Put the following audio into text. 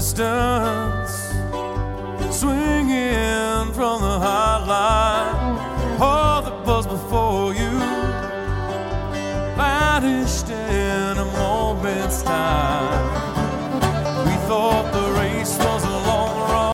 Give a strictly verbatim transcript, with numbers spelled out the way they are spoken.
distance, swinging from the highline. All that was before you vanished in a moment's time.